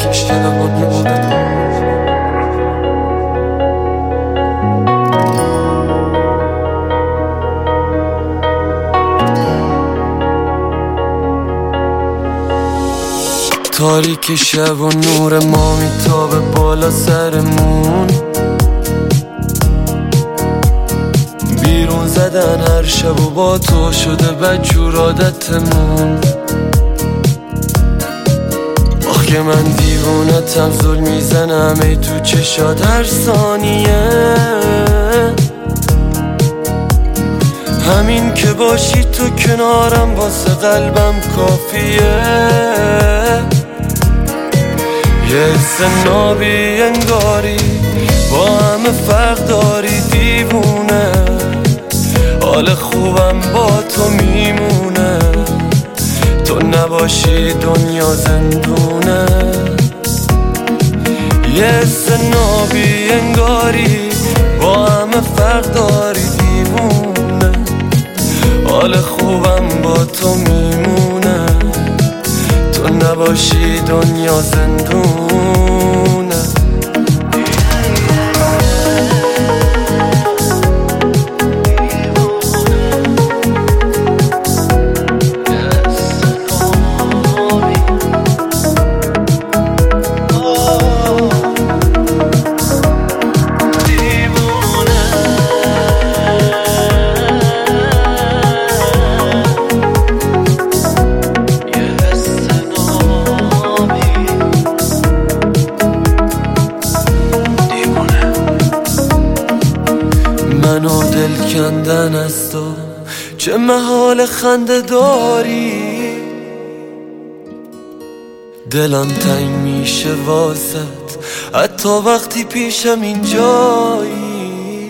تاریک شب و نور ما میتابه بالا سرمون، بیرون زدن هر شب و با تو شده بدجور عادتمون. آخ که من دیوونتم، ظلم میزنم ای تو چشات هر ثانیه. همین که باشی تو کنارم واسه قلبم کافیه. یه حس نابی انگاری با همه فرق داری دیوونه، حال خوبم با تو میمونه، تو نباشی دنیا زندونه. یه حس نابی انگاری با همه فرق داری دیوونه، حال خوبم با تو میمونه، تو نباشی دنیا زندونه. منو دل کندن از تو چه محال خنده داری، دلم تنگ میشه واسط حتی وقتی پیشم اینجایی.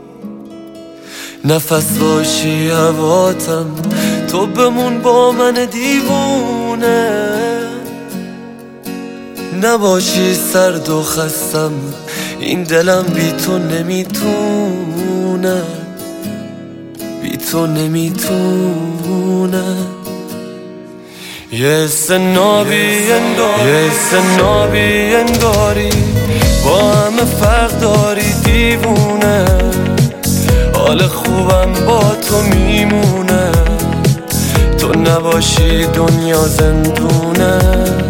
نفس باشی هواتم، تو بمون با من دیوونه، نباشی سرد و خستم این دلم بی تو نمیتونه، بی تو نمیتونه. یه حس نابی انگاری با همه فرق داری دیوونه، حال خوبم با تو میمونه، تو نباشی دنیا زندونه.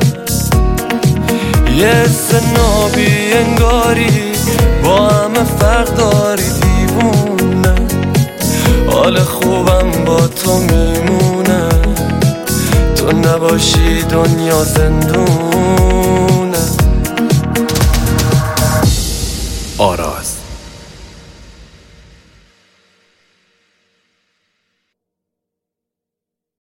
یه حس نابی انگاری با همه فرق داری دیوونه، حال خوبم با تو میمونه، تو نباشی دنیا زندونه. آراز.